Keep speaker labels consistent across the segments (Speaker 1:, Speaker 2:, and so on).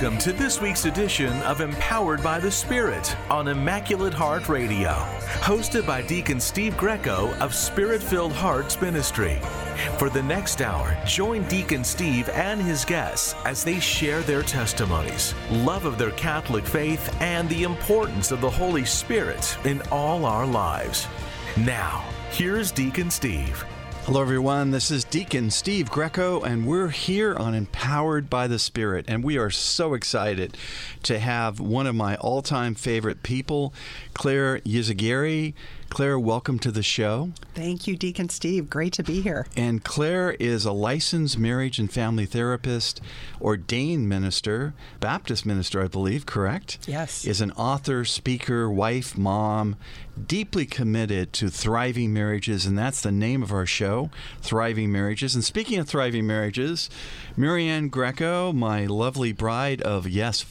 Speaker 1: Welcome to this week's edition of Empowered by the Spirit on Immaculate Heart Radio, hosted by Deacon Steve Greco of Spirit-Filled Hearts Ministry. For the next hour, join Deacon Steve and his guests as they share their testimonies, love of their Catholic faith, and the importance of the Holy Spirit in all our lives. Now, here's Deacon Steve.
Speaker 2: Hello, everyone. This is Deacon Steve Greco, and we're here on Empowered by the Spirit, and we are so excited to have one of my all-time favorite people, Claire Yzaguirre. Claire, welcome to the show.
Speaker 3: Thank you, Deacon Steve. Great to be here.
Speaker 2: And Claire is a licensed marriage and family therapist, ordained minister, Baptist minister, I believe, correct?
Speaker 3: Yes.
Speaker 2: Is an author, speaker, wife, mom, deeply committed to thriving marriages, and that's the name of our show, Thriving Marriages. And speaking of thriving marriages, Marianne Greco, my lovely bride of,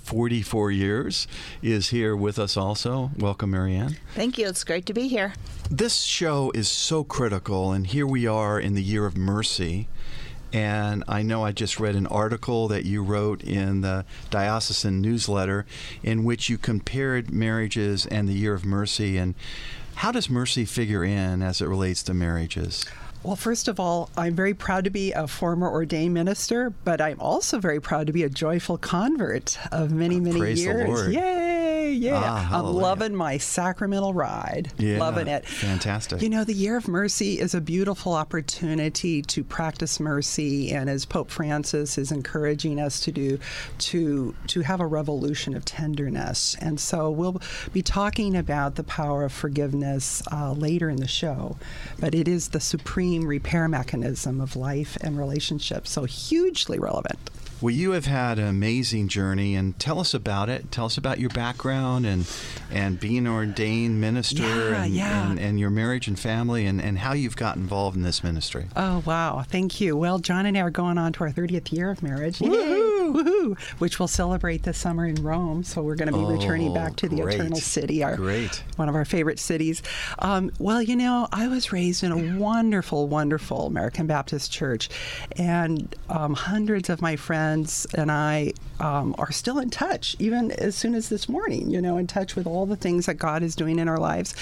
Speaker 2: 44 years, is here with us also. Welcome, Marianne.
Speaker 4: Thank you. It's great to be here.
Speaker 2: This show is so critical, and here we are in the year of mercy. And I know I just read an article that you wrote in the Diocesan Newsletter in which you compared marriages and the year of mercy. And how does mercy figure in as it relates to marriages?
Speaker 3: Well, first of all, I'm very proud to be a former ordained minister, but I'm also very proud to be a joyful convert of many, many
Speaker 2: Praise
Speaker 3: years.
Speaker 2: the Lord.
Speaker 3: Yay! Yeah. I'm loving my sacramental ride.
Speaker 2: Yeah,
Speaker 3: loving it.
Speaker 2: Fantastic.
Speaker 3: You know, the Year of Mercy is a beautiful opportunity to practice mercy, and as Pope Francis is encouraging us to do, to have a revolution of tenderness. And so we'll be talking about the power of forgiveness later in the show, but it is the supreme repair mechanism of life and relationships, so hugely relevant.
Speaker 2: Well, you have had an amazing journey, and tell us about it. Tell us about your background and being an ordained minister and your marriage and family and how you've got involved in this ministry.
Speaker 3: Oh, wow. Thank you. Well, John and I are going on to our 30th year of marriage.
Speaker 2: Woohoo!
Speaker 3: Woohoo! Which we'll celebrate this summer in Rome. So we're going to be returning back to the Eternal City, one of our favorite cities. Well, you know, I was raised in a wonderful, wonderful American Baptist church, and hundreds of my friends and I are still in touch, even as soon as this morning, in touch with all the things that God is doing in our lives.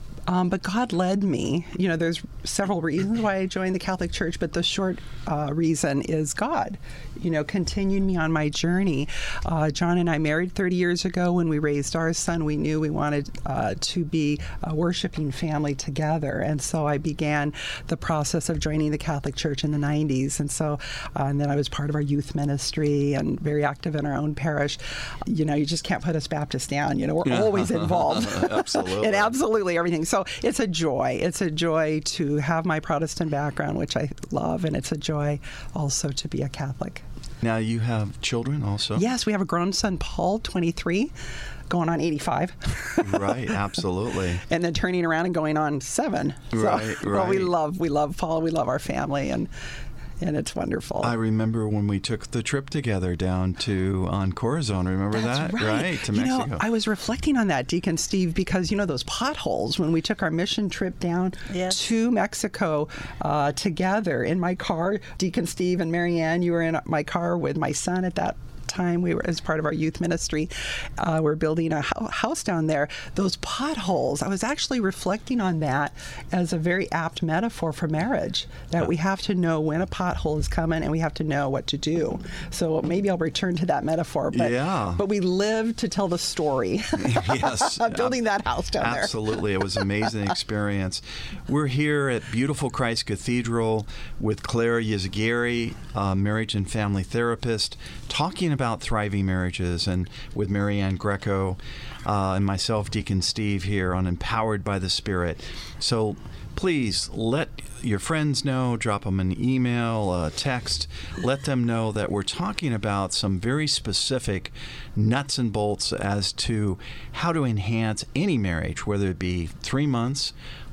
Speaker 3: But God led me. There's several reasons why I joined the Catholic Church, but the short reason is God, continued me on my journey. John and I married 30 years ago. When we raised our son, we knew we wanted to be a worshiping family together. And so I began the process of joining the Catholic Church in the 90s. And so, and then I was part of our youth ministry and very active in our own parish. You just can't put us Baptists down. We're always involved.
Speaker 2: Absolutely.
Speaker 3: In absolutely everything. So it's a joy. It's a joy to have my Protestant background, which I love, and it's a joy also to be a Catholic.
Speaker 2: Now, you have children also?
Speaker 3: Yes, we have a grown son, Paul, 23, going on 85.
Speaker 2: Right, absolutely.
Speaker 3: And then turning around and going on 7.
Speaker 2: Right.
Speaker 3: Well, we love Paul, we love our family, and it's wonderful.
Speaker 2: I remember when we took the trip together down on Corazon. Remember
Speaker 3: That's
Speaker 2: that?
Speaker 3: Right.
Speaker 2: To Mexico.
Speaker 3: I was reflecting on that, Deacon Steve, because, those potholes when we took our mission trip down to Mexico together in my car. Deacon Steve and Marianne, you were in my car with my son at that time. We were, as part of our youth ministry, we're building a house down there. Those potholes, I was actually reflecting on that as a very apt metaphor for marriage, that we have to know when a pothole is coming and we have to know what to do. So maybe I'll return to that metaphor, but we live to tell the story.
Speaker 2: Yes.
Speaker 3: Of building that house down there.
Speaker 2: Absolutely. It was an amazing experience. We're here at beautiful Christ Cathedral with Claire Yzaguirre, marriage and family therapist, talking about thriving marriages, and with Marianne Greco and myself, Deacon Steve, here on Empowered by the Spirit. So please let your friends know, drop them an email, a text, let them know that we're talking about some very specific nuts and bolts as to how to enhance any marriage, whether it be 3 months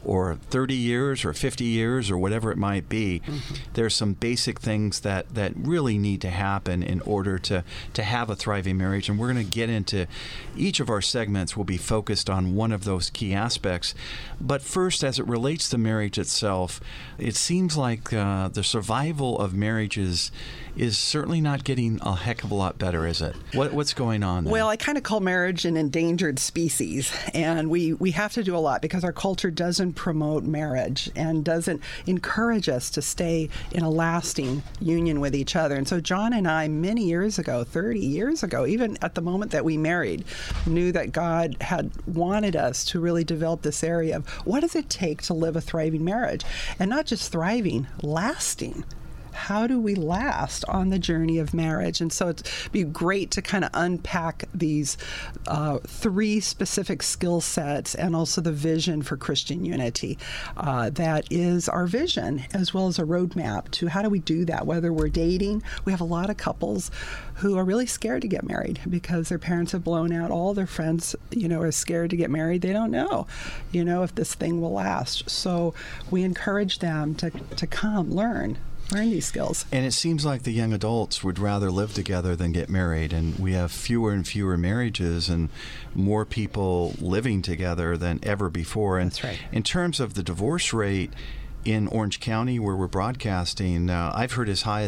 Speaker 2: or 30 years or 50 years or whatever it might be. There's some basic things that really need to happen in order to have a thriving marriage. And we're going to get into each of our segments will be focused on one of those key aspects. But first, as it relates to marriage itself, it seems like the survival of marriages is certainly not getting a heck of a lot better, is it? What's going on there?
Speaker 3: Well, I kind of call marriage an endangered species, and we have to do a lot because our culture doesn't promote marriage and doesn't encourage us to stay in a lasting union with each other. And so John and I, many years ago, 30 years ago, even at the moment that we married, knew that God had wanted us to really develop this area of what does it take to live a thriving marriage? And not just thriving, lasting. How do we last on the journey of marriage? And so it'd be great to kind of unpack these 3 specific skill sets and also the vision for Christian unity. That is our vision, as well as a roadmap to how do we do that, whether we're dating. We have a lot of couples who are really scared to get married because their parents have blown out. All their friends, are scared to get married. They don't know, if this thing will last. So we encourage them to come, learn these skills.
Speaker 2: And it seems like the young adults would rather live together than get married, and we have fewer and fewer marriages and more people living together than ever before. And
Speaker 3: that's right.
Speaker 2: In terms of the divorce rate in Orange County, where we're broadcasting, I've heard as high as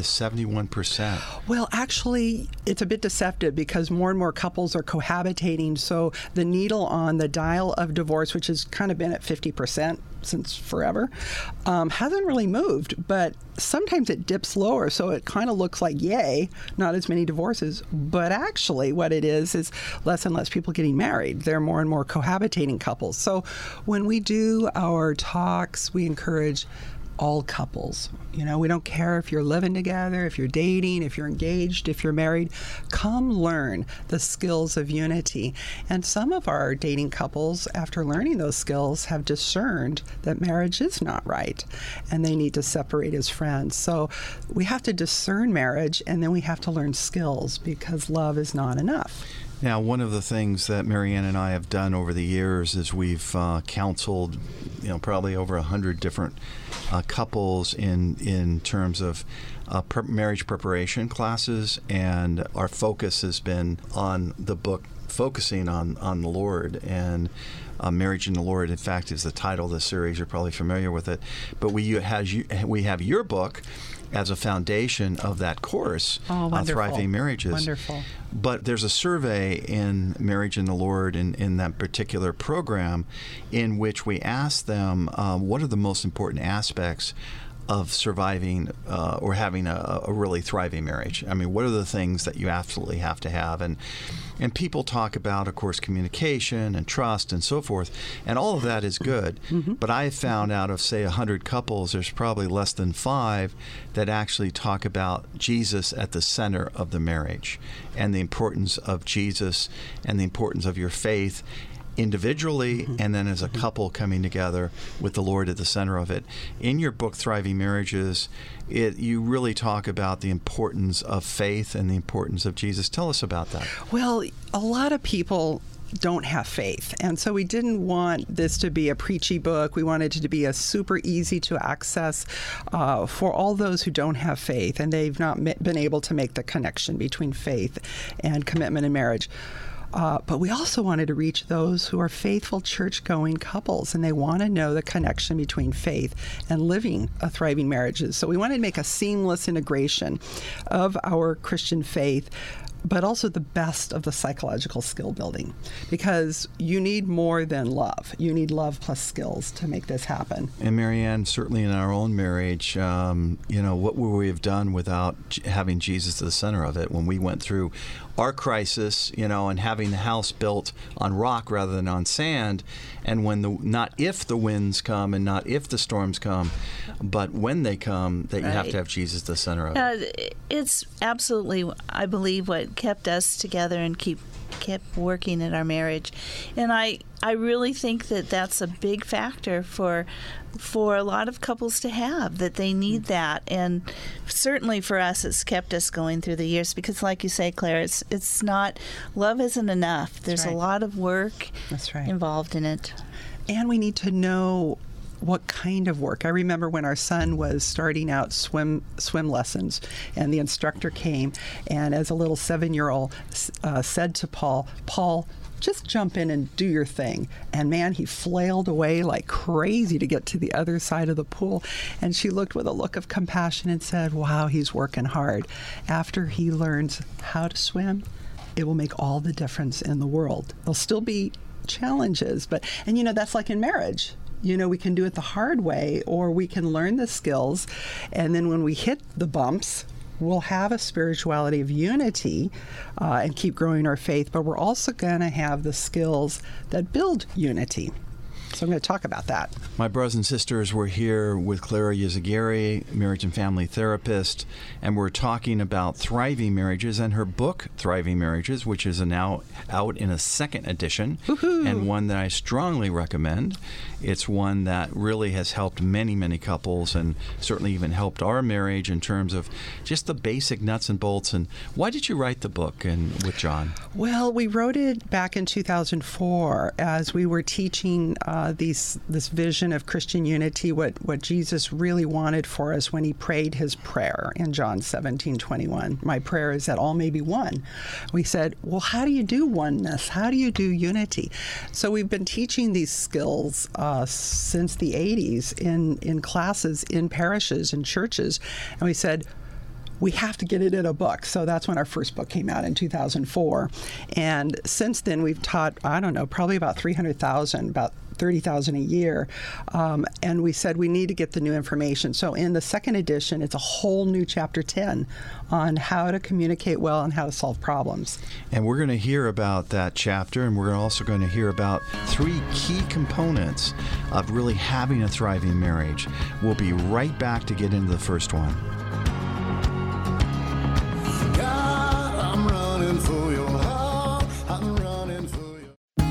Speaker 2: 71%.
Speaker 3: Well, actually, it's a bit deceptive because more and more couples are cohabitating. So the needle on the dial of divorce, which has kind of been at 50% since forever, hasn't really moved. But sometimes it dips lower, so it kind of looks like, yay, not as many divorces. But actually, what it is less and less people getting married. There are more and more cohabitating couples. So when we do our talks, we encourage all couples. We don't care if you're living together, if you're dating, if you're engaged, if you're married. Come learn the skills of unity. And some of our dating couples, after learning those skills, have discerned that marriage is not right and they need to separate as friends. So we have to discern marriage, and then we have to learn skills because love is not enough.
Speaker 2: Now, one of the things that Marianne and I have done over the years is we've counseled, probably over 100 different couples in terms of marriage preparation classes, and our focus has been on the book, focusing on the Lord. And Marriage in the Lord, in fact, is the title of the series. You're probably familiar with it. But we have your book as a foundation of that course, Thriving Marriages.
Speaker 3: Wonderful.
Speaker 2: But there's a survey in Marriage in the Lord in that particular program in which we ask them what are the most important aspects of surviving or having a really thriving marriage. I mean, what are the things that you absolutely have to have? And people talk about, of course, communication and trust and so forth, and all of that is good. Mm-hmm. But I found out of, say, 100 couples, there's probably less than 5 that actually talk about Jesus at the center of the marriage and the importance of Jesus and the importance of your faith individually, mm-hmm. and then as a couple coming together with the Lord at the center of it. In your book, Thriving Marriages, you really talk about the importance of faith and the importance of Jesus. Tell us about that.
Speaker 3: Well, a lot of people don't have faith. And so we didn't want this to be a preachy book. We wanted it to be a super easy to access for all those who don't have faith and they've not been able to make the connection between faith and commitment in marriage. But we also wanted to reach those who are faithful church-going couples, and they want to know the connection between faith and living a thriving marriages. So we wanted to make a seamless integration of our Christian faith, but also the best of the psychological skill building, because you need more than love. You need love plus skills to make this happen.
Speaker 2: And Marianne, certainly in our own marriage, what would we have done without having Jesus at the center of it? When we went through our crisis, and having the house built on rock rather than on sand, and when not if the winds come and not if the storms come, but when they come, that you have to have Jesus at the center of it.
Speaker 4: It's absolutely, I believe, what kept us together and kept working at our marriage. And I really think that that's a big factor for a lot of couples to have, that they need that. And certainly for us, it's kept us going through the years, because like you say, Claire, it's not, love isn't enough. There's a lot of work involved in it.
Speaker 3: And we need to know what kind of work. I remember when our son was starting out swim lessons, and the instructor came, and as a little 7-year-old said to Paul, just jump in and do your thing. And man, he flailed away like crazy to get to the other side of the pool. And she looked with a look of compassion and said, wow, he's working hard. After he learns how to swim, it will make all the difference in the world. There'll still be challenges, and that's like in marriage. We can do it the hard way, or we can learn the skills. And then when we hit the bumps, we'll have a spirituality of unity and keep growing our faith, but we're also going to have the skills that build unity. So I'm going to talk about that.
Speaker 2: My brothers and sisters, we're here with Clara Yzaguirre, marriage and family therapist, and we're talking about thriving marriages and her book, Thriving Marriages, which is now out in a second edition. Woo-hoo. And one that I strongly recommend. It's one that really has helped many, many couples, and certainly even helped our marriage in terms of just the basic nuts and bolts. And why did you write the book with John?
Speaker 3: Well, we wrote it back in 2004 as we were teaching this vision of Christian unity, what Jesus really wanted for us when he prayed his prayer in John 17:21. My prayer is that all may be one. We said, well, how do you do oneness? How do you do unity? So we've been teaching these skills since the 80s in classes, in parishes, in churches. And we said, we have to get it in a book. So that's when our first book came out in 2004. And since then, we've taught, probably about 300,000, about 30,000 a year. And we said we need to get the new information. So in the second edition, it's a whole new chapter 10 on how to communicate well and how to solve problems.
Speaker 2: And we're going to hear about that chapter, and we're also going to hear about 3 key components of really having a thriving marriage. We'll be right back to get into the first one.
Speaker 5: God, I'm running for your heart. I'm running for your...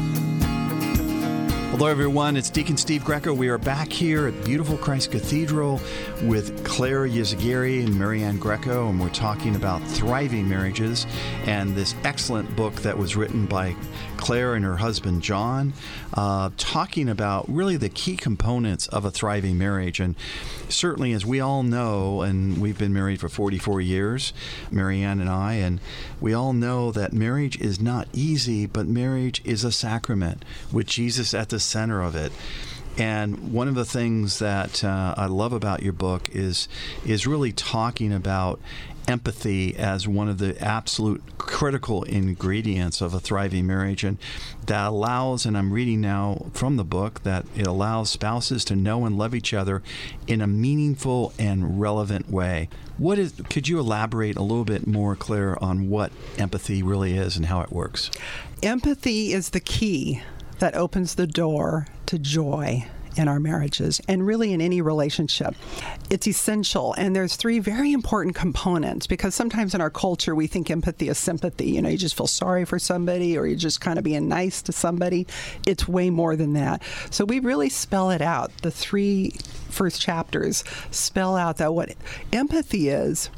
Speaker 2: Hello, everyone. It's Deacon Steve Greco. We are back here at beautiful Christ Cathedral with Clara Yzaguirre and Marianne Greco, and we're talking about thriving marriages and this excellent book that was written by Claire and her husband, John, talking about really the key components of a thriving marriage. And certainly, as we all know, and we've been married for 44 years, Marianne and I, and we all know that marriage is not easy, but marriage is a sacrament with Jesus at the center of it. And one of the things that I love about your book is really talking about empathy as one of the absolute critical ingredients of a thriving marriage, and that allows, and I'm reading now from the book, that it allows spouses to know and love each other in a meaningful and relevant way. Could you elaborate a little bit more, Claire, on what empathy really is and how it works?
Speaker 3: Empathy is the key that opens the door to joy in our marriages and really in any relationship. It's essential. And there's 3 very important components, because sometimes in our culture we think empathy is sympathy. You just feel sorry for somebody, or you're just kind of being nice to somebody. It's way more than that. So we really spell it out. The 3 first chapters spell out that what empathy is,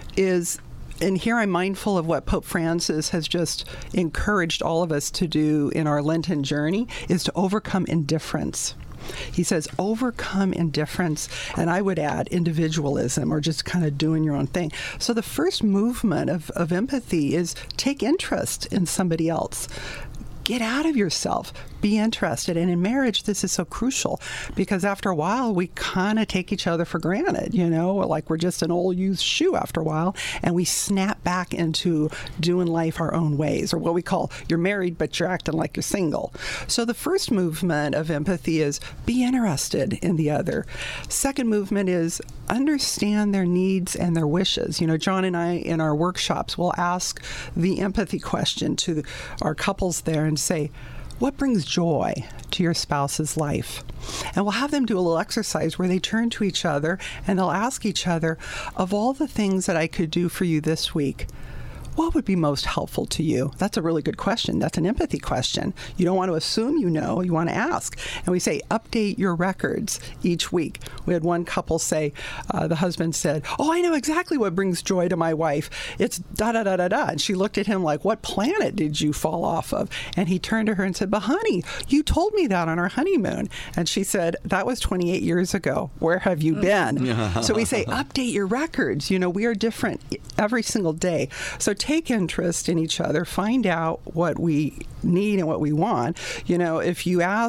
Speaker 3: and here I'm mindful of what Pope Francis has just encouraged all of us to do in our Lenten journey, is to overcome indifference. He says, overcome indifference, and I would add individualism, or just kind of doing your own thing. So the first movement of empathy is take interest in somebody else. Get out of yourself. Be interested. And in marriage, this is so crucial, because after a while, we kind of take each other for granted, like we're just an old used shoe after a while, and we snap back into doing life our own ways, or what we call you're married, but you're acting like you're single. So the first movement of empathy is be interested in the other. Second movement is understand their needs and their wishes. John and I, in our workshops, will ask the empathy question to our couples there and say, what brings joy to your spouse's life? And we'll have them do a little exercise where they turn to each other and they'll ask each other, of all the things that I could do for you this week, what would be most helpful to you? That's a really good question. That's an empathy question. You don't want to assume you know, you want to ask. And we say, update your records each week. We had one couple say, the husband said, oh, I know exactly what brings joy to my wife. It's da-da-da-da-da. And she looked at him like, what planet did you fall off of? And he turned to her and said, but honey, you told me that on our honeymoon. And she said, that was 28 years ago. Where have you been? So we say, update your records. You know, we are different every single day. So take interest in each other, find out what we need and what we want. You know, if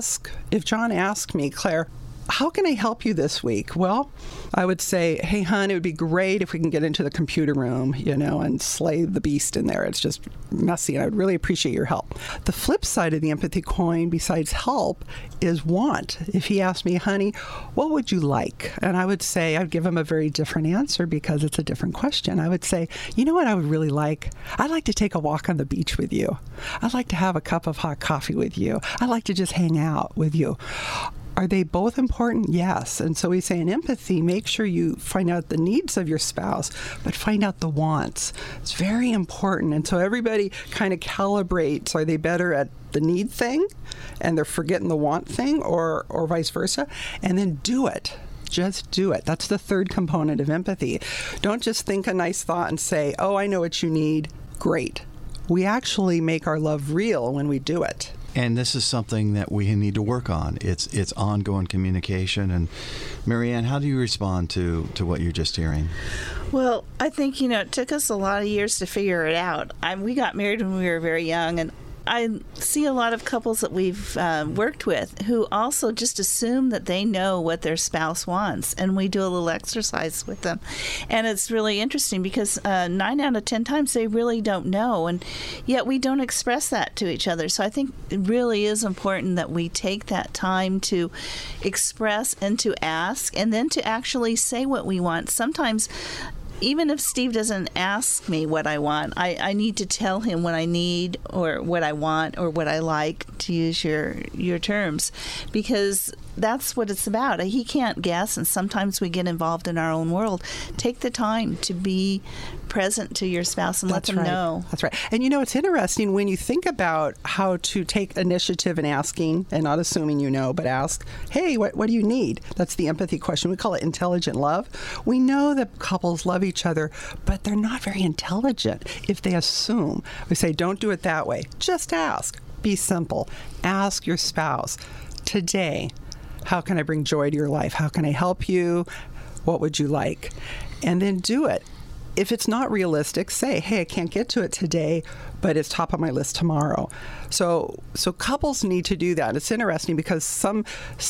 Speaker 3: John asked me, Claire, how can I help you this week? Well, I would say, hey, hon, it would be great if we can get into the computer room, you know, and slay the beast in there. It's just messy, and I would really appreciate your help. The flip side of the empathy coin, besides help, is want. If he asked me, honey, what would you like? And I would say, I'd give him a very different answer because it's a different question. I would say, you know what I would really like? I'd like to take a walk on the beach with you. I'd like to have a cup of hot coffee with you. I'd like to just hang out with you. Are they both important? Yes. And so we say in empathy, make sure you find out the needs of your spouse, but find out the wants. It's very important. And so everybody kind of calibrates. Are they better at the need thing and they're forgetting the want thing, or vice versa? And then do it. Just do it. That's the third component of empathy. Don't just think a nice thought and say, oh, I know what you need. Great. We actually make our love real when we do it.
Speaker 2: And this is something that we need to work on. It's ongoing communication. And Marianne, how do you respond to what you're just hearing?
Speaker 4: Well, I think, it took us a lot of years to figure it out. We got married when we were very young, and I see a lot of couples that we've worked with who also just assume that they know what their spouse wants, and we do a little exercise with them. And it's really interesting because 9 out of 10 times they really don't know, and yet we don't express that to each other. So I think it really is important that we take that time to express and to ask, and then to actually say what we want. Sometimes, even if Steve doesn't ask me what I want, I need to tell him what I need or what I want or what I like, to use your terms, because that's what it's about. He can't guess, and sometimes we get involved in our own world. Take the time to be present to your spouse and let them know.
Speaker 3: That's right. And it's interesting when you think about how to take initiative in asking, and not assuming you know, but ask, hey, what do you need? That's the empathy question. We call it intelligent love. We know that couples love each other, but they're not very intelligent if they assume. We say, don't do it that way. Just ask. Be simple. Ask your spouse, today, how can I bring joy to your life? How can I help you? What would you like? And then do it. If it's not realistic, say, hey, I can't get to it today, but it's top of my list tomorrow. So couples need to do that. It's interesting because some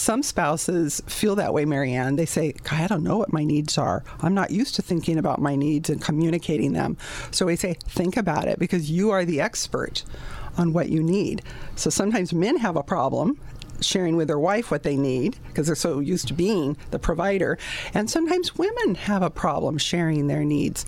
Speaker 3: spouses feel that way, Marianne. They say, I don't know what my needs are. I'm not used to thinking about my needs and communicating them. So we say, think about it, because you are the expert on what you need. So sometimes men have a problem sharing with their wife what they need because they're so used to being the provider. And sometimes women have a problem sharing their needs.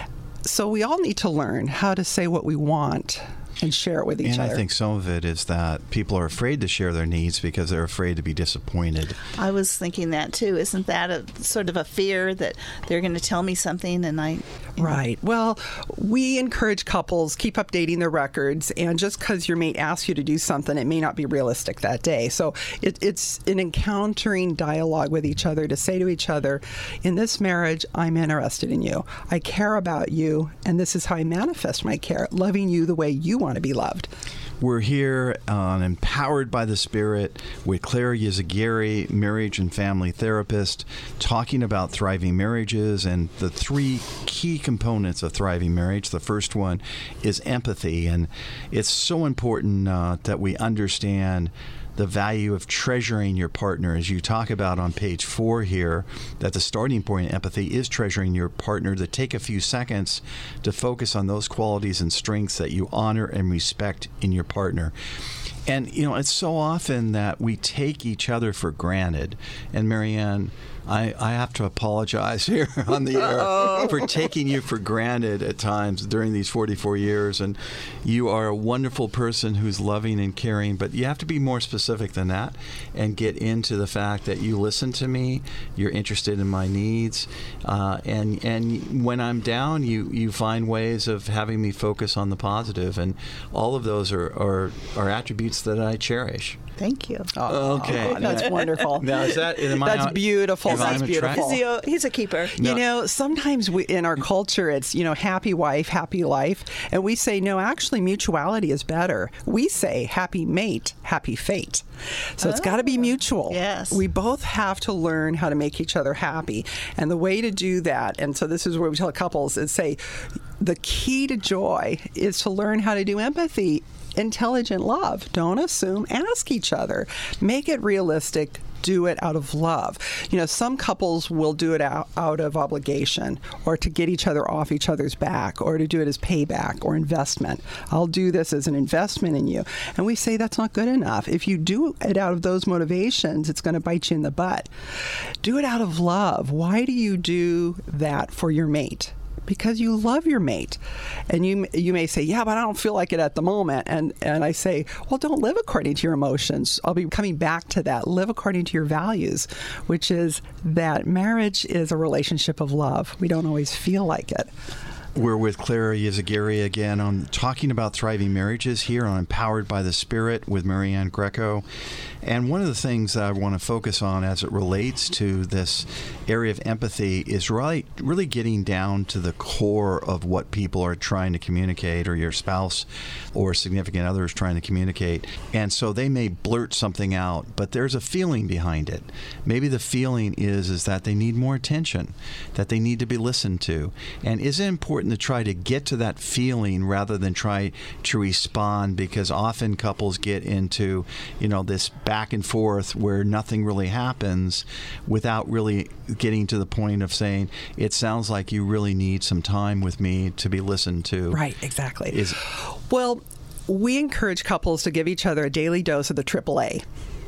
Speaker 3: So we all need to learn how to say what we want and share it with each other.
Speaker 2: And I think some of it is that people are afraid to share their needs because they're afraid to be disappointed.
Speaker 4: I was thinking that too. Isn't that a sort of a fear that they're going to tell me something and
Speaker 3: Right. Well, we encourage couples, keep updating their records, and just because your mate asks you to do something, it may not be realistic that day. So it's an encountering dialogue with each other to say to each other, in this marriage, I'm interested in you. I care about you, and this is how I manifest my care, loving you the way you want to be loved.
Speaker 2: We're here on Empowered by the Spirit with Claire Yzaguirre, marriage and family therapist, talking about thriving marriages and the 3 key components of thriving marriage. The first one is empathy, and it's so important that we understand the value of treasuring your partner. As you talk about on page 4 here, that the starting point in empathy is treasuring your partner, to take a few seconds to focus on those qualities and strengths that you honor and respect in your partner. And, it's so often that we take each other for granted. And Marianne, I have to apologize here on the air for taking you for granted at times during these 44 years. And you are a wonderful person who's loving and caring, but you have to be more specific than that and get into the fact that you listen to me, you're interested in my needs, and when I'm down, you find ways of having me focus on the positive, and all of those are attributes that I cherish.
Speaker 4: Thank you.
Speaker 2: Okay.
Speaker 3: That's wonderful.
Speaker 2: Now, is that,
Speaker 3: that's beautiful. That's beautiful.
Speaker 4: He's a keeper.
Speaker 3: No. You know, sometimes in our culture, it's, happy wife, happy life. And we say, no, actually, mutuality is better. We say happy mate, happy fate. So it's got to be mutual.
Speaker 4: Yes.
Speaker 3: We both have to learn how to make each other happy. And the way to do that, and so this is where we tell couples, is say, the key to joy is to learn how to do empathy. Intelligent love. Don't assume. Ask each other. Make it realistic. Do it out of love. Some couples will do it out of obligation, or to get each other off each other's back, or to do it as payback or investment. I'll do this as an investment in you. And we say that's not good enough. If you do it out of those motivations, it's going to bite you in the butt. Do it out of love. Why do you do that for your mate? Because you love your mate. And you may say, yeah, but I don't feel like it at the moment. And I say, well, don't live according to your emotions. I'll be coming back to that. Live according to your values, which is that marriage is a relationship of love. We don't always feel like it.
Speaker 2: We're with Clara Yzaguirre again on talking about thriving marriages here on Empowered by the Spirit with Marianne Greco. And one of the things that I want to focus on as it relates to this area of empathy is really getting down to the core of what people are trying to communicate, or your spouse or significant other is trying to communicate. And so they may blurt something out, but there's a feeling behind it. Maybe the feeling is that they need more attention, that they need to be listened to. And is it important to try to get to that feeling rather than try to respond? Because often couples get into, this back and forth where nothing really happens without really getting to the point of saying, it sounds like you really need some time with me to be listened to.
Speaker 3: Right, exactly. Well, we encourage couples to give each other a daily dose of the AAA,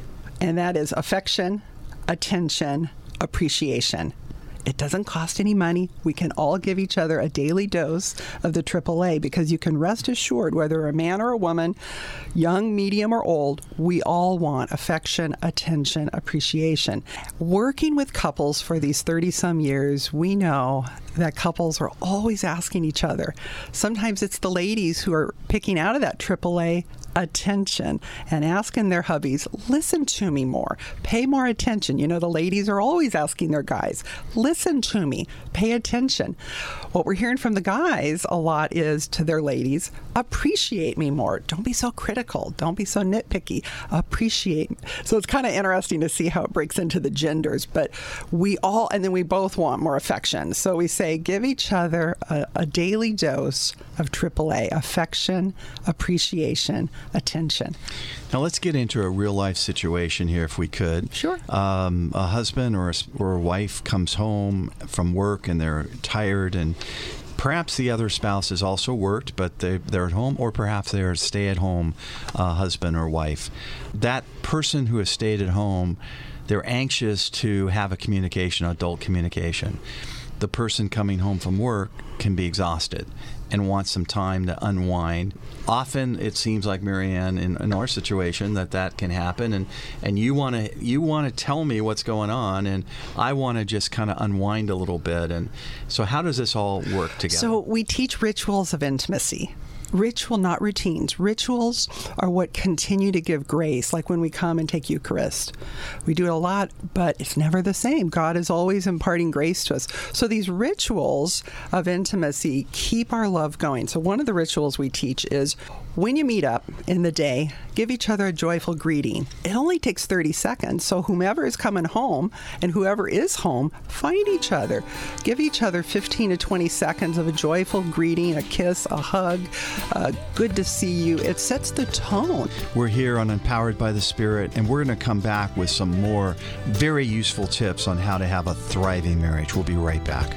Speaker 3: and that is affection, attention, appreciation. It doesn't cost any money. We can all give each other a daily dose of the AAA, because you can rest assured, whether a man or a woman, young, medium, or old, we all want affection, attention, appreciation. Working with couples for these 30-some years, we know that couples are always asking each other. Sometimes it's the ladies who are picking out of that AAA attention and asking their hubbies, listen to me more, pay more attention. The ladies are always asking their guys, listen to me, pay attention. What we're hearing from the guys a lot is to their ladies, appreciate me more. Don't be so critical. Don't be so nitpicky. Appreciate. So it's kind of interesting to see how it breaks into the genders, but we both want more affection. So we say, give each other a daily dose of AAA, affection, appreciation, attention.
Speaker 2: Now let's get into a real life situation here, if we could.
Speaker 3: Sure.
Speaker 2: A husband or a wife comes home from work and they're tired, and perhaps the other spouse has also worked, but they're at home, or perhaps they're a stay-at-home husband or wife. That person who has stayed at home, they're anxious to have a communication, adult communication. The person coming home from work can be exhausted and wants some time to unwind. Often it seems like, Marianne, in our situation, that can happen, and you want to tell me what's going on, and I want to just kind of unwind a little bit. And so how does this all work together?
Speaker 3: So we teach rituals of intimacy. Ritual, not routines. Rituals are what continue to give grace, like when we come and take Eucharist. We do it a lot, but it's never the same. God is always imparting grace to us. So these rituals of intimacy keep our love going. So one of the rituals we teach is, when you meet up in the day, give each other a joyful greeting. It only takes 30 seconds, so whomever is coming home and whoever is home, find each other. Give each other 15 to 20 seconds of a joyful greeting, a kiss, a hug, good to see you. It sets the tone.
Speaker 2: We're here on Empowered by the Spirit, and we're going to come back with some more very useful tips on how to have a thriving marriage. We'll be right back.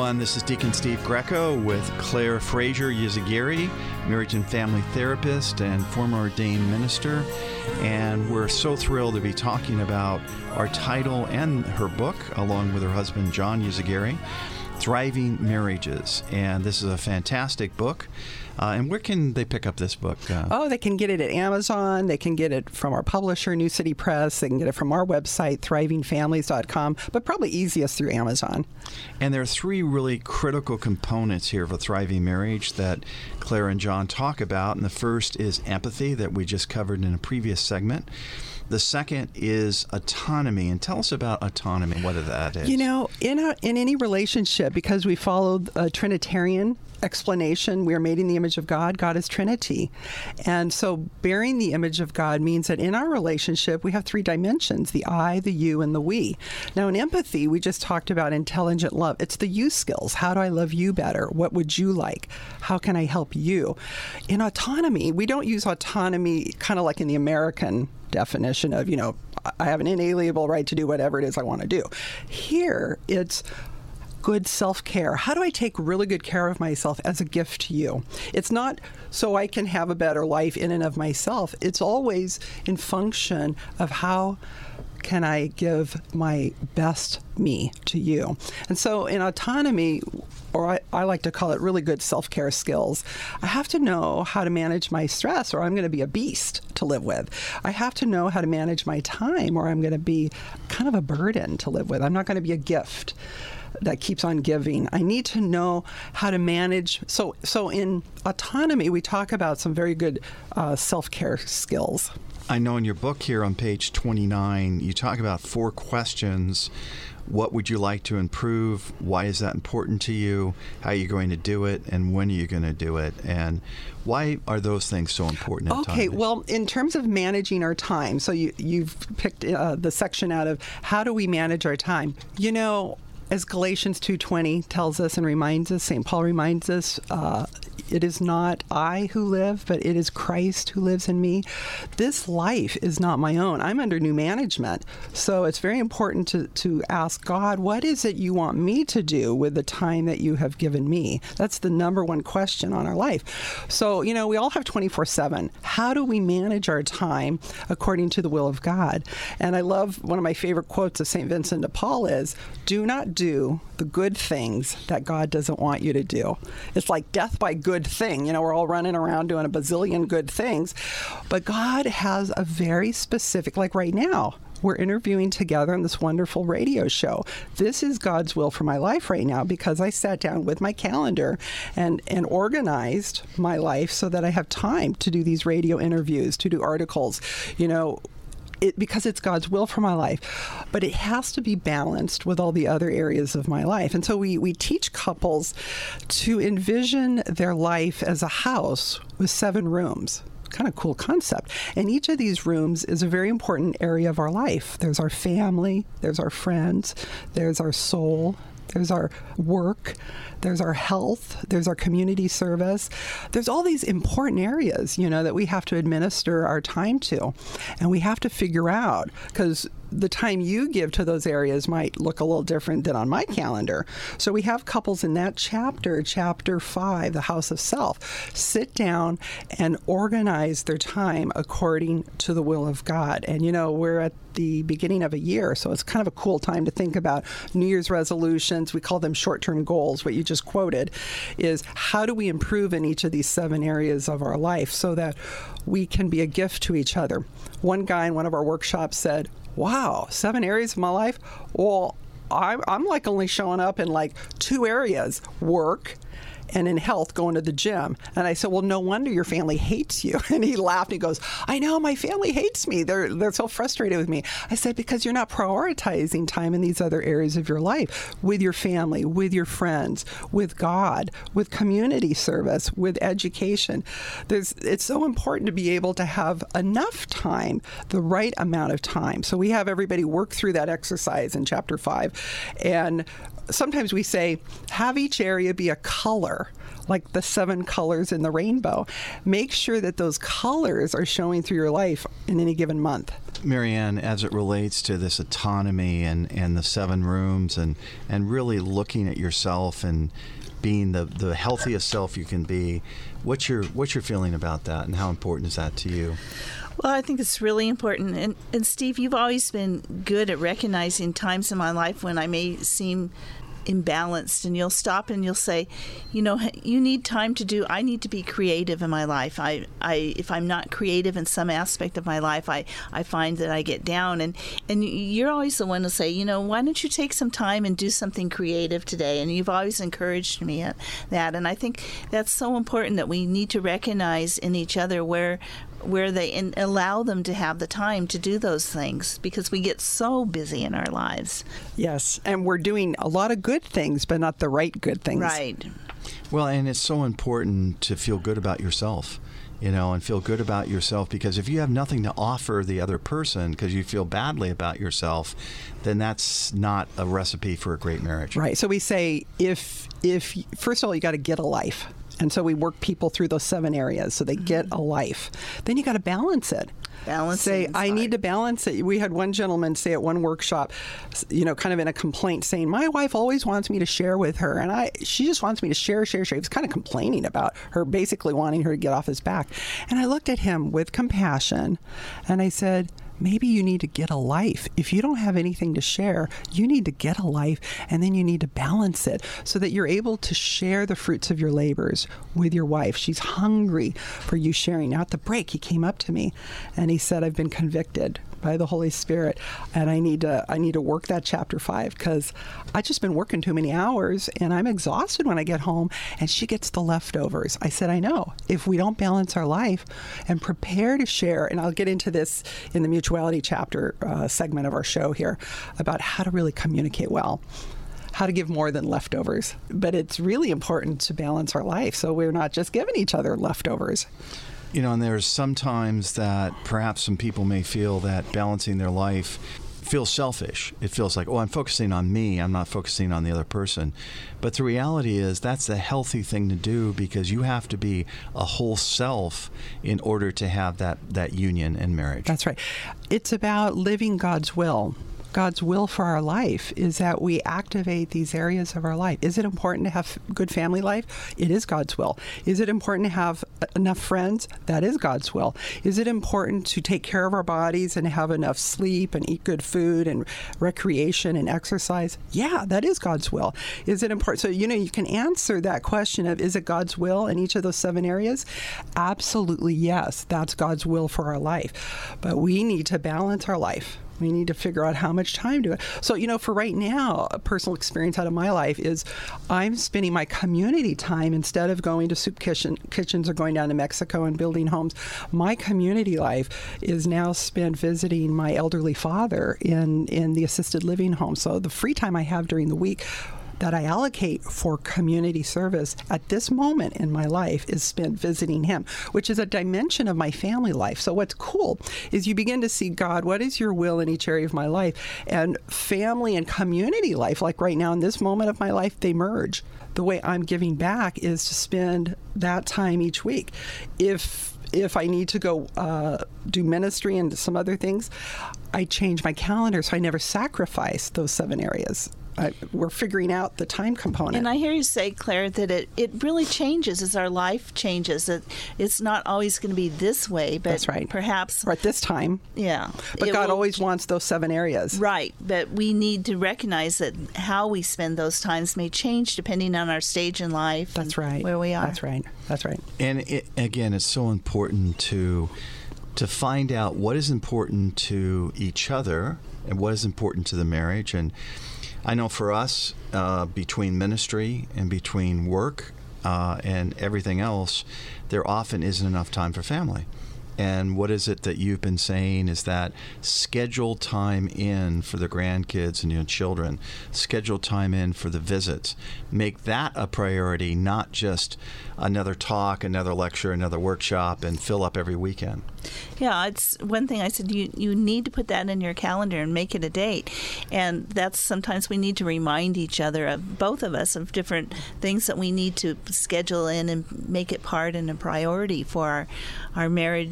Speaker 2: everyone. This is Deacon Steve Greco with Claire Fraser Yzagiri, marriage and family therapist and former ordained minister. And we're so thrilled to be talking about our title and her book, along with her husband, John Yzagiri, Thriving Marriages. And this is a fantastic book. And where can they pick up this book?
Speaker 3: They can get it at Amazon. They can get it from our publisher, New City Press. They can get it from our website, thrivingfamilies.com, but probably easiest through Amazon.
Speaker 2: And there are three really critical components here of a thriving marriage that Claire and John talk about. And the first is empathy that we just covered in a previous segment. The second is autonomy. And tell us about autonomy, what that is.
Speaker 3: You know, in any relationship, because we follow a Trinitarian explanation, we are made in the image of God. God is Trinity. And so bearing the image of God means that in our relationship, we have three dimensions, the I, the you, and the we. Now, in empathy, we just talked about intelligent love. It's the you skills. How do I love you better? What would you like? How can I help you? In autonomy, we don't use autonomy kind of like in the American definition of, I have an inalienable right to do whatever it is I want to do. Here, it's good self-care. How do I take really good care of myself as a gift to you? It's not so I can have a better life in and of myself. It's always in function of how can I give my best me to you. And so in autonomy, or I like to call it really good self-care skills, I have to know how to manage my stress or I'm going to be a beast to live with. I have to know how to manage my time or I'm going to be kind of a burden to live with. I'm not going to be a gift that keeps on giving. I need to know how to manage. So in autonomy, we talk about some very good self-care skills.
Speaker 2: I know in your book here on page 29, you talk about 4 questions. What would you like to improve? Why is that important to you? How are you going to do it? And when are you going to do it? And why are those things so important in
Speaker 3: Okay,
Speaker 2: time?
Speaker 3: Well, in terms of managing our time, so you've picked the section out of how do we manage our time. As Galatians 2:20 tells us and reminds us, St. Paul reminds us, it is not I who live, but it is Christ who lives in me. This life is not my own. I'm under new management. So it's very important to ask God, what is it you want me to do with the time that you have given me? That's the number one question on our life. So, we all have 24/7. How do we manage our time according to the will of God? And I love one of my favorite quotes of St. Vincent de Paul is, do not do the good things that God doesn't want you to do. It's like death by good thing. We're all running around doing a bazillion good things. But God has a very specific, like right now, we're interviewing together on this wonderful radio show. This is God's will for my life right now because I sat down with my calendar and organized my life so that I have time to do these radio interviews, to do articles, because it's God's will for my life. But it has to be balanced with all the other areas of my life. And so we teach couples to envision their life as a house with 7 rooms. Kind of cool concept. And each of these rooms is a very important area of our life. There's our family, there's our friends, there's our soul, there's our work, there's our health, there's our community service. There's all these important areas, that we have to administer our time to. And we have to figure out, because the time you give to those areas might look a little different than on my calendar. So we have couples in that chapter 5, the House of Self, sit down and organize their time according to the will of God. And, we're at the beginning of a year, so it's kind of a cool time to think about New Year's resolutions. We call them short-term goals. What you just quoted is how do we improve in each of these 7 areas of our life so that we can be a gift to each other. One guy in one of our workshops said, wow, 7 areas of my life? Well, I'm like only showing up in like 2 areas, work and in health, going to the gym. And I said, well, no wonder your family hates you. And he laughed and he goes, I know, my family hates me. They're so frustrated with me. I said, because you're not prioritizing time in these other areas of your life, with your family, with your friends, with God, with community service, with education. It's so important to be able to have enough time, the right amount of time. So we have everybody work through that exercise in chapter 5. And sometimes we say, have each area be a color, like the 7 colors in the rainbow. Make sure that those colors are showing through your life in any given month.
Speaker 2: Marianne, as it relates to this autonomy and the 7 rooms and really looking at yourself and being the healthiest self you can be, what's your feeling about that, and how important is that to you?
Speaker 4: Well, I think it's really important. And Steve, you've always been good at recognizing times in my life when I may seem imbalanced, and you'll stop and you'll say, you need time I need to be creative in my life. If I'm not creative in some aspect of my life, I find that I get down, and you're always the one to say, why don't you take some time and do something creative today? And you've always encouraged me at that, and I think that's so important, that we need to recognize in each other where they allow them to have the time to do those things, because we get so busy in our lives.
Speaker 3: Yes, and we're doing a lot of good things, but not the right good things.
Speaker 4: Right.
Speaker 2: Well, and it's so important to feel good about yourself, and feel good about yourself, because if you have nothing to offer the other person because you feel badly about yourself, then that's not a recipe for a great marriage.
Speaker 3: Right. So we say, if first of all, you got to get a life. And so we work people through those 7 areas so they get a life. Then you got to balance it. Say, I need to balance it. We had one gentleman say at one workshop, kind of in a complaint, saying, my wife always wants me to share with her, and she just wants me to share. He was kind of complaining about her, basically wanting her to get off his back. And I looked at him with compassion, and I said, maybe you need to get a life. If you don't have anything to share, you need to get a life, and then you need to balance it so that you're able to share the fruits of your labors with your wife. She's hungry for you sharing. Now, at the break, he came up to me and he said, I've been convicted by the Holy Spirit, and I need to work that chapter 5, because I've just been working too many hours and I'm exhausted when I get home, and she gets the leftovers. I said, I know. If we don't balance our life and prepare to share, and I'll get into this in the mutuality chapter segment of our show here, about how to really communicate well, how to give more than leftovers. But it's really important to balance our life so we're not just giving each other leftovers.
Speaker 2: And there's sometimes that perhaps some people may feel that balancing their life feels selfish. It feels like, I'm focusing on me. I'm not focusing on the other person. But the reality is that's the healthy thing to do, because you have to be a whole self in order to have that union in marriage. That's
Speaker 3: right. It's about living God's will. God's will for our life is that we activate these areas of our life. Is it important to have good family life? It is God's will. Is it important to have enough friends? That is God's will. Is it important to take care of our bodies and have enough sleep and eat good food and recreation and exercise? Yeah, that is God's will. Is it important? So, you can answer that question of, is it God's will in each of those 7 areas? Absolutely, yes. That's God's will for our life. But we need to balance our life. We need to figure out how much time to it. So, for right now, a personal experience out of my life is I'm spending my community time, instead of going to soup kitchens or going down to Mexico and building homes. My community life is now spent visiting my elderly father in the assisted living home. So the free time I have during the week that I allocate for community service at this moment in my life is spent visiting him, which is a dimension of my family life. So what's cool is you begin to see, God, what is your will in each area of my life? And family and community life, like right now in this moment of my life, they merge. The way I'm giving back is to spend that time each week. If I need to go do ministry and some other things, I change my calendar so I never sacrifice those 7 areas. We're figuring out the time component.
Speaker 4: And I hear you say, Claire, that it really changes as our life changes. That it's not always going to be this way, but
Speaker 3: that's right.
Speaker 4: Perhaps
Speaker 3: or at this time.
Speaker 4: Yeah.
Speaker 3: But God always wants those 7 areas.
Speaker 4: Right. But we need to recognize that how we spend those times may change depending on our stage in life.
Speaker 3: That's right.
Speaker 4: Where we are.
Speaker 3: That's right. That's right.
Speaker 2: And again, it's so important to find out what is important to each other and what is important to the marriage. And I know for us, between ministry and between work and everything else, there often isn't enough time for family. And what is it that you've been saying is that schedule time in for the grandkids and your children, schedule time in for the visits. Make that a priority, not just another talk, another lecture, another workshop, and fill up every weekend.
Speaker 4: Yeah, it's one thing I said, you need to put that in your calendar and make it a date. And that's sometimes we need to remind each other, of both of us, of different things that we need to schedule in and make it part and a priority for our marriage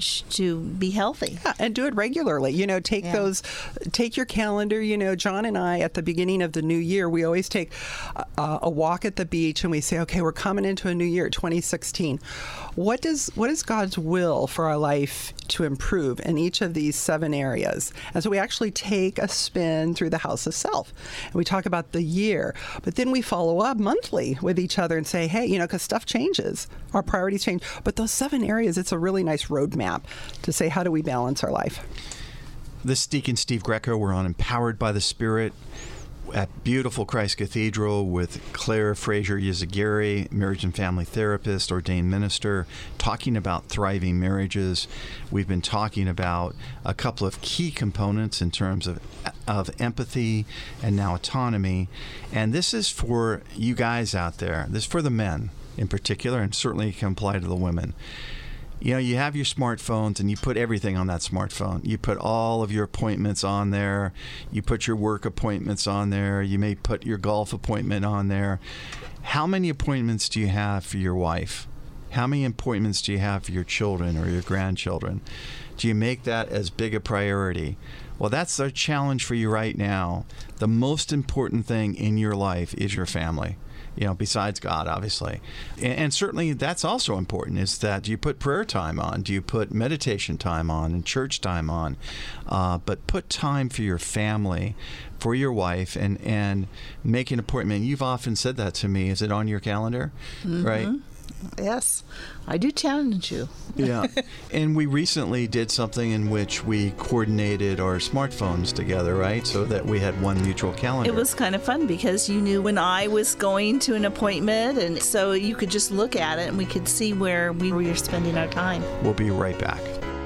Speaker 4: marriage to be healthy.
Speaker 3: Yeah, and do it regularly. Take your calendar. John and I, at the beginning of the new year, we always take a walk at the beach and we say, okay, we're coming into a new year, 2016. What is God's will for our life to improve in each of these 7 areas? And so we actually take a spin through the house of self, and we talk about the year, but then we follow up monthly with each other and say, hey, because stuff changes, our priorities change, but those 7 areas, it's a really nice roadmap to say, how do we balance our life?
Speaker 2: This is Deacon Steve Greco. We're on Empowered by the Spirit at beautiful Christ Cathedral with Claire Fraser Yzaguirre, marriage and family therapist, ordained minister, talking about thriving marriages. We've been talking about a couple of key components in terms of empathy and now autonomy. And this is for you guys out there. This is for the men in particular, and certainly can apply to the women. You have your smartphones and you put everything on that smartphone. You put all of your appointments on there. You put your work appointments on there. You may put your golf appointment on there. How many appointments do you have for your wife? How many appointments do you have for your children or your grandchildren? Do you make that as big a priority? Well, that's our challenge for you right now. The most important thing in your life is your family. Besides God, obviously. And certainly that's also important, is that do you put prayer time on? Do you put meditation time on and church time on? But put time for your family, for your wife, and make an appointment. You've often said that to me. Is it on your calendar? Mm-hmm. Right?
Speaker 4: Yes, I do challenge you.
Speaker 2: Yeah. And we recently did something in which we coordinated our smartphones together, right? So that we had one mutual calendar.
Speaker 4: It was kind of fun because you knew when I was going to an appointment, and so you could just look at it and we could see where we were spending our time.
Speaker 2: We'll be right back.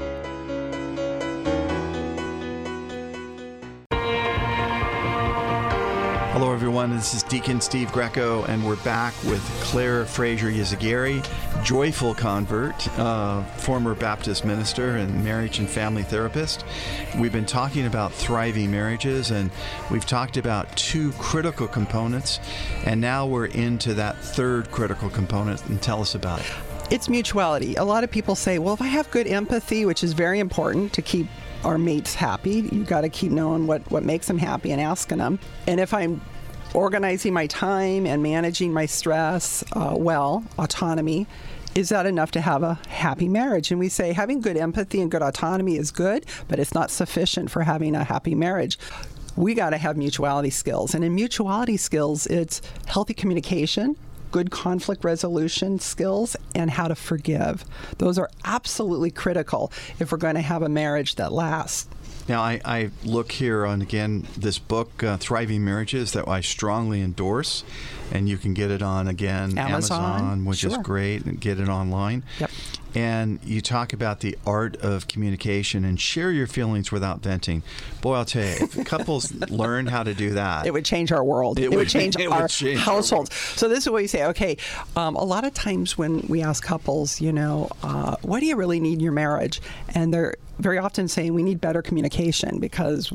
Speaker 2: Hello, everyone. This is Deacon Steve Greco, and we're back with Claire Fraser Yzaguirre, joyful convert, former Baptist minister and marriage and family therapist. We've been talking about thriving marriages, and we've talked about 2 critical components, and now we're into that 3rd critical component. And tell us about it.
Speaker 3: It's mutuality. A lot of people say, well, if I have good empathy, which is very important to keep our mates happy, you got to keep knowing what makes them happy and asking them. And if I'm organizing my time and managing my stress, autonomy, is that enough to have a happy marriage? And we say having good empathy and good autonomy is good, but it's not sufficient for having a happy marriage. We got to have mutuality skills. And in mutuality skills, it's healthy communication, good conflict resolution skills, and how to forgive. Those are absolutely critical if we're going to have a marriage that lasts.
Speaker 2: Now, I look here on, again, this book, Thriving Marriages, that I strongly endorse, and you can get it on, again, Amazon, which is great, and get it online.
Speaker 3: Yep.
Speaker 2: And you talk about the art of communication and share your feelings without venting. Boy, I'll tell you, if couples learn how to do that,
Speaker 3: it would change our world. It would change our households. So this is what you say. Okay, a lot of times when we ask couples, what do you really need in your marriage? And they're very often saying we need better communication because,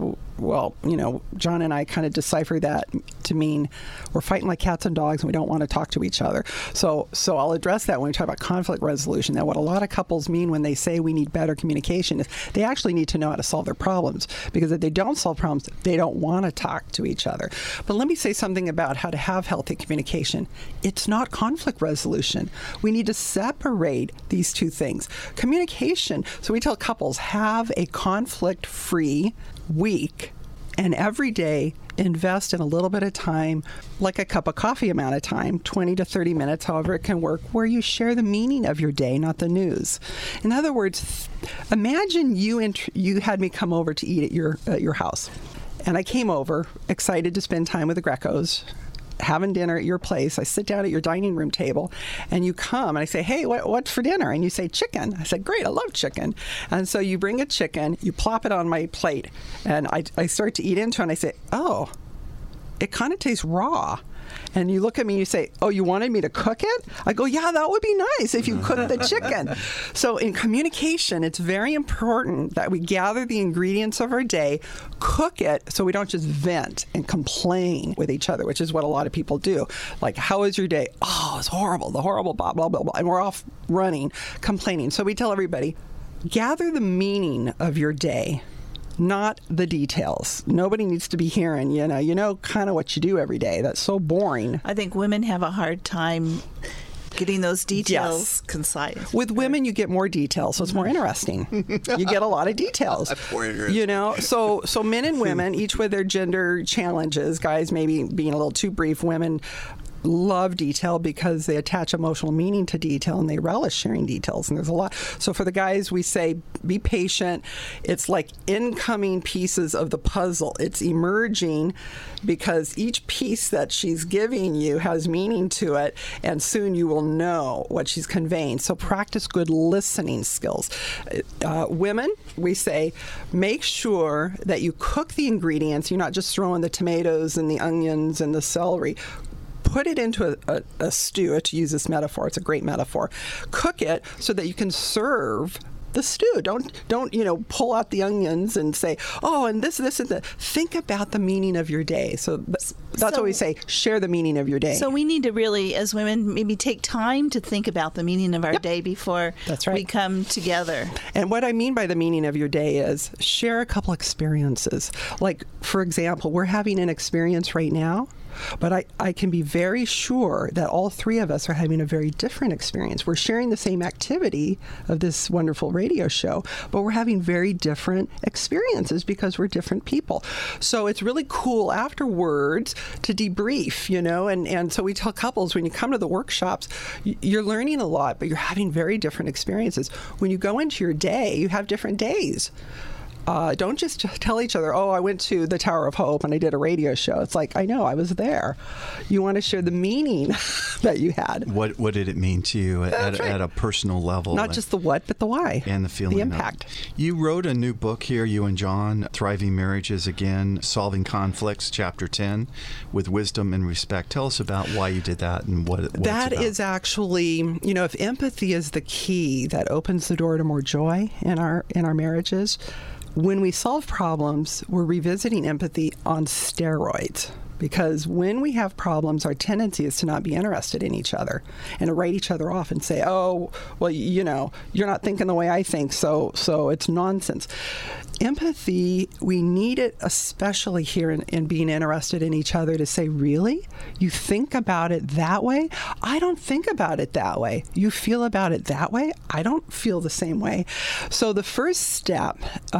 Speaker 3: John and I kind of decipher that to mean we're fighting like cats and dogs and we don't want to talk to each other. So I'll address that when we talk about conflict resolution. Now, what a lot of couples mean when they say we need better communication is they actually need to know how to solve their problems, because if they don't solve problems, they don't want to talk to each other. But let me say something about how to have healthy communication. It's not conflict resolution. We need to separate these 2 things. Communication, so we tell couples, have a conflict-free week, and every day invest in a little bit of time, like a cup of coffee amount of time, 20 to 30 minutes, however it can work, where you share the meaning of your day, not the news. In other words, imagine you had me come over to eat at your house, and I came over excited to spend time with the Grecos, having dinner at your place. I sit down at your dining room table, and you come, and I say, hey, what's for dinner? And you say, chicken. I said, great, I love chicken. And so you bring a chicken, you plop it on my plate, and I start to eat into it, and I say, oh, it kind of tastes raw. And you look at me and you say, oh, you wanted me to cook it? I go, yeah, that would be nice if you cooked the chicken. So in communication, it's very important that we gather the ingredients of our day, cook it so we don't just vent and complain with each other, which is what a lot of people do. Like, how was your day? Oh, it's horrible, the horrible blah, blah, blah, blah. And we're off running, complaining. So we tell everybody, gather the meaning of your day, not the details. Nobody needs to be hearing, you know kind of what you do every day. That's so boring.
Speaker 4: I think women have a hard time getting those details concise.
Speaker 3: With women, you get more details, so it's more interesting. You get a lot of details. So men and women, each with their gender challenges. Guys maybe being a little too brief. Women love detail because they attach emotional meaning to detail and they relish sharing details, and there's a lot. So for the guys, we say be patient. It's like incoming pieces of the puzzle. It's emerging because each piece that she's giving you has meaning to it, and soon you will know what she's conveying. So practice good listening skills. Women, we say make sure that you cook the ingredients. You're not just throwing the tomatoes and the onions and the celery. Put it into a stew, to use this metaphor. It's a great metaphor. Cook it so that you can serve the stew. Don't pull out the onions and say, oh, and this and that. Think about the meaning of your day. So that's what we say, share the meaning of your day.
Speaker 4: So we need to really, as women, maybe take time to think about the meaning of our day before we come together.
Speaker 3: And what I mean by the meaning of your day is share a couple experiences. Like, for example, we're having an experience right now, but I can be very sure that all three of us are having a very different experience. We're sharing the same activity of this wonderful radio show, but we're having very different experiences because we're different people. So it's really cool afterwards to debrief, and so we tell couples, when you come to the workshops, you're learning a lot, but you're having very different experiences. When you go into your day, you have different days. Don't just tell each other, oh, I went to the Tower of Hope and I did a radio show. It's like, I know, I was there. You want to share the meaning that you had.
Speaker 2: What did it mean to you at a personal level?
Speaker 3: Not just the what, but the why.
Speaker 2: And the feeling.
Speaker 3: The impact.
Speaker 2: You wrote a new book here, you and John, Thriving Marriages Again, Solving Conflicts, Chapter 10, with wisdom and respect. Tell us about why you did that and what it's about.
Speaker 3: That is actually, if empathy is the key that opens the door to more joy in our marriages, when we solve problems, we're revisiting empathy on steroids. Because when we have problems, our tendency is to not be interested in each other and to write each other off and say, oh, well, you're not thinking the way I think, so it's nonsense. Empathy, we need it especially here in being interested in each other to say, really? You think about it that way? I don't think about it that way. You feel about it that way? I don't feel the same way. So the first step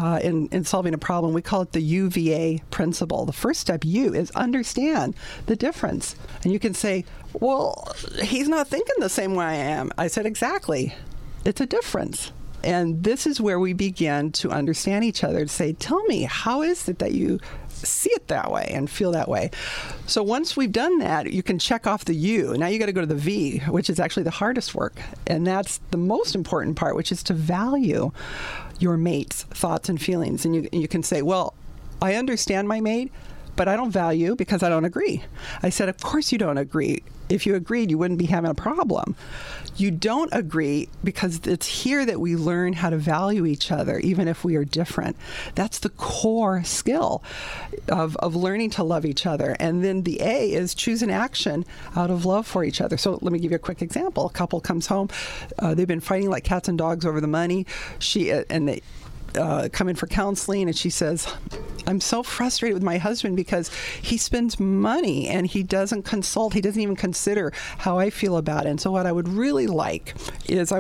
Speaker 3: in solving a problem, we call it the UVA principle. The first step, is understand the difference. And you can say, well, he's not thinking the same way I am. I said, exactly. It's a difference. And this is where we begin to understand each other, to say, tell me, how is it that you see it that way and feel that way? So once we've done that, you can check off the U. Now you got to go to the V, which is actually the hardest work. And that's the most important part, which is to value your mate's thoughts and feelings. And you can say, well, I understand my mate, but I don't value because I don't agree. I said, of course you don't agree. If you agreed, you wouldn't be having a problem. You don't agree because it's here that we learn how to value each other, even if we are different. That's the core skill of learning to love each other. And then the A is choose an action out of love for each other. So let me give you a quick example. A couple comes home. They've been fighting like cats and dogs over the money. They come in for counseling, and she says, I'm so frustrated with my husband because he spends money and he doesn't consult. He doesn't even consider how I feel about it. And so what I would really like is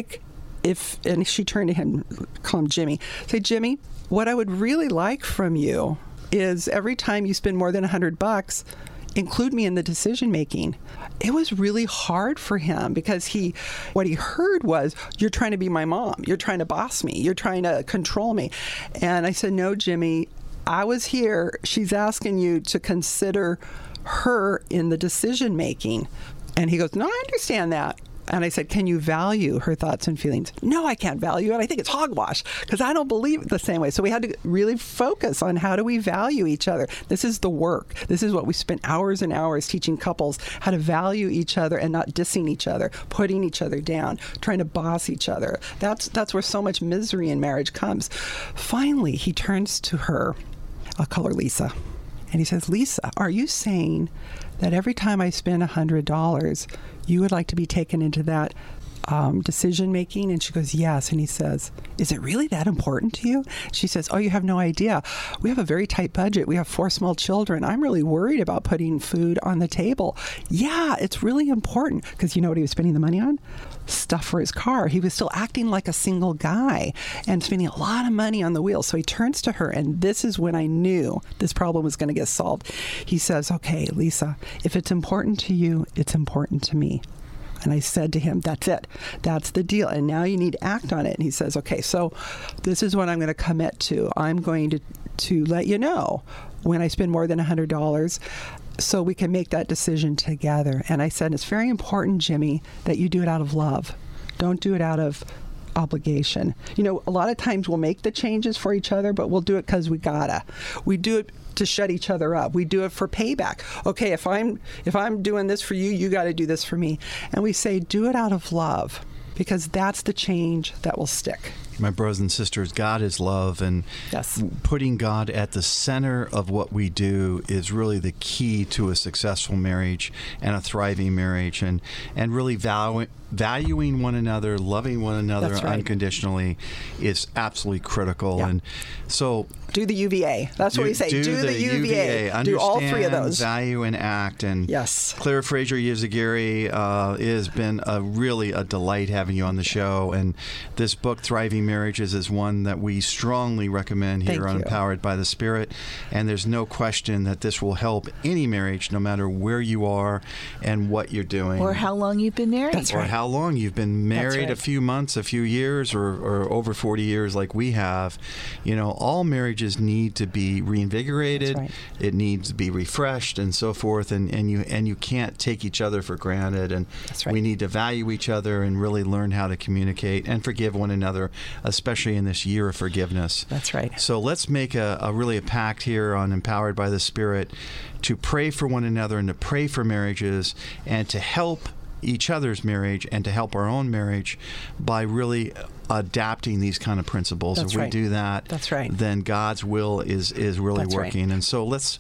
Speaker 3: and she turned to him, call him Jimmy, say, Jimmy, what I would really like from you is every time you spend more than $100, include me in the decision making. It was really hard for him because what he heard was, you're trying to be my mom. You're trying to boss me. You're trying to control me. And I said, no, Jimmy, I was here. She's asking you to consider her in the decision making. And he goes, no, I understand that. And I said, can you value her thoughts and feelings? No, I can't value it. I think it's hogwash because I don't believe it the same way. So we had to really focus on how do we value each other. This is the work. This is what we spent hours and hours teaching couples how to value each other and not dissing each other, putting each other down, trying to boss each other. That's where so much misery in marriage comes. Finally, he turns to her. I'll call her Lisa. And he says, Lisa, are you saying that every time I spend $100, you would like to be taken into that decision making? And she goes, yes. And he says, is it really that important to you? She says, oh, you have no idea. We have a very tight budget. We have 4 small children. I'm really worried about putting food on the table. Yeah, it's really important. Because you know what he was spending the money on? Stuff for his car. He was still acting like a single guy and spending a lot of money on the wheel. So he turns to her, and this is when I knew this problem was going to get solved. He says, okay, Lisa, if it's important to you, it's important to me. And I said to him, that's it. That's the deal. And now you need to act on it. And he says, okay, so this is what I'm going to commit to. I'm going to let you know when I spend more than $100 so we can make that decision together. And I said, it's very important, Jimmy, that you do it out of love. Don't do it out of obligation. You know, a lot of times we'll make the changes for each other, but we'll do it because we gotta. We do it to shut each other up. We do it for payback. Okay, if I'm doing this for you, you got to do this for me. And we say, do it out of love, because that's the change that will stick.
Speaker 2: My brothers and sisters, God is love, and
Speaker 3: yes,
Speaker 2: putting God at the center of what we do is really the key to a successful marriage and a thriving marriage, and really valuing one another, loving one another unconditionally is absolutely critical.
Speaker 3: Yeah.
Speaker 2: And so
Speaker 3: do the UVA. That's what we say. Do the UVA. Do all 3 of those.
Speaker 2: Value and act. And
Speaker 3: yes,
Speaker 2: Claire Fraser Yazagiri, it has been really a delight having you on the show. And this book, Thriving Marriages, is one that we strongly recommend here on Empowered by the Spirit. And there's no question that this will help any marriage, no matter where you are and what you're doing.
Speaker 4: Or how long you've been married.
Speaker 3: That's right.
Speaker 2: Or how long you've been married, a few months, a few years, or over 40 years like we have. You know, all marriages need to be reinvigorated.
Speaker 3: Right.
Speaker 2: It needs to be refreshed and so forth. And you can't take each other for granted. And we need to value each other and really learn how to communicate and forgive one another, especially in this year of forgiveness.
Speaker 3: That's right.
Speaker 2: So let's make a pact here on Empowered by the Spirit to pray for one another and to pray for marriages and to help each other's marriage and to help our own marriage by really adapting these kind of principles. If we do that, then God's will is really working. And so let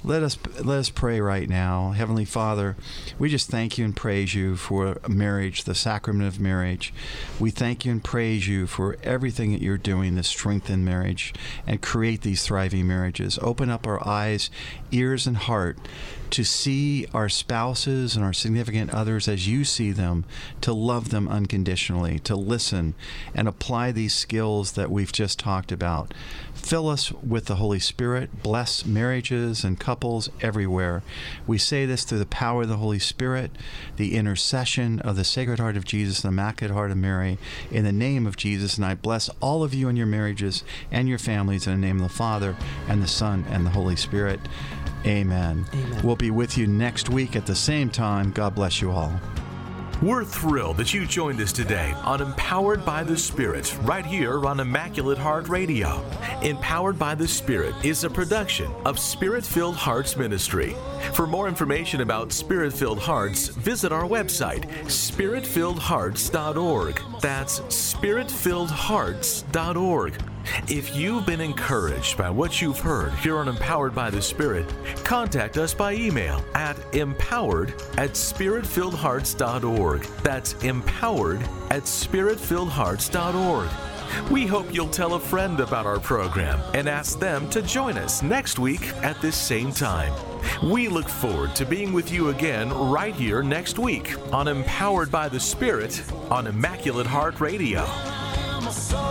Speaker 2: us pray right now. Heavenly Father, we just thank you and praise you for marriage, the sacrament of marriage. We thank you and praise you for everything that you're doing to strengthen marriage and create these thriving marriages. Open up our eyes, ears, and heart to see our spouses and our significant others as you see them, to love them unconditionally, to listen and apply these skills that we've just talked about. Fill us with the Holy Spirit. Bless marriages and couples everywhere. We say this through the power of the Holy Spirit, the intercession of the Sacred Heart of Jesus and the Immaculate Heart of Mary, in the name of Jesus. And I bless all of you and your marriages and your families in the name of the Father and the Son and the Holy Spirit. Amen. Amen. We'll be with you next week at the same time. God bless you all.
Speaker 1: We're thrilled that you joined us today on Empowered by the Spirit, right here on Immaculate Heart Radio. Empowered by the Spirit is a production of Spirit-Filled Hearts Ministry. For more information about Spirit-Filled Hearts, visit our website, spiritfilledhearts.org. That's spiritfilledhearts.org. If you've been encouraged by what you've heard here on Empowered by the Spirit, contact us by email at empowered@spiritfilledhearts.org. That's empowered@spiritfilledhearts.org. We hope you'll tell a friend about our program and ask them to join us next week at this same time. We look forward to being with you again right here next week on Empowered by the Spirit on Immaculate Heart Radio.